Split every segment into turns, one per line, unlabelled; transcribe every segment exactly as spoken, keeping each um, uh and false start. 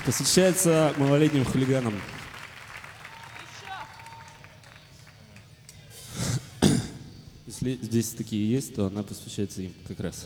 Посвящается малолетним хулиганам. Если здесь такие есть, то она посвящается им как раз.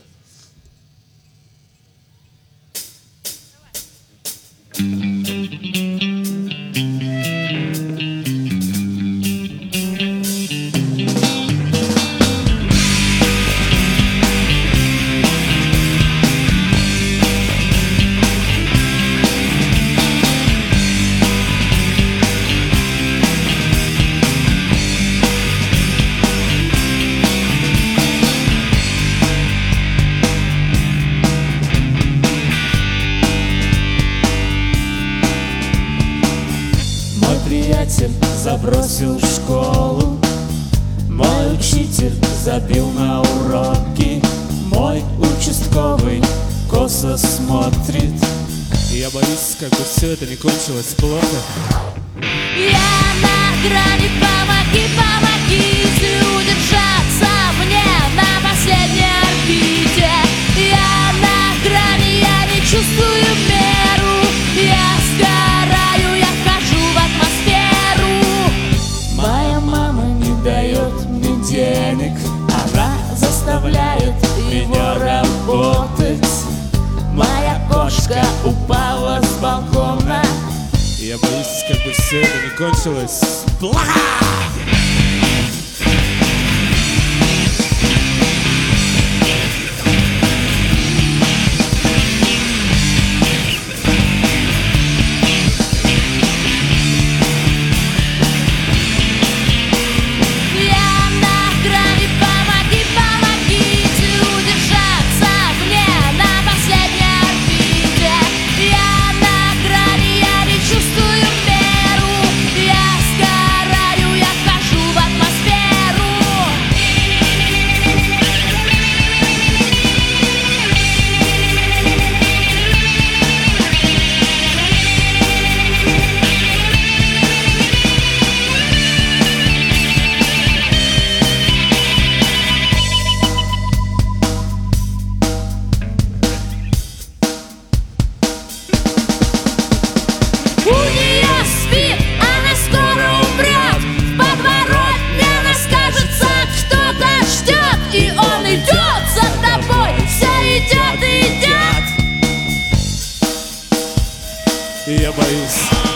Приятель забросил школу, мой учитель забил на уроки, мой участковый косо смотрит.
Я боюсь, как бы все это не кончилось плохо.
Я на грани, помоги, помогите удержаться мне на последней орбите. Я на грани, я не чувствую меру, я сгораю, я вхожу в атмосферу.
Моя мама не дает мне денег, она заставляет меня работать. Моя кошка упала с балкона.
Я боюсь, как бы все это не кончилось плохо.
У нее спит, она скоро умрет. В подворотне она скажется, кто-то ждет, и он идет за тобой, все идет и идет.
И я боюсь.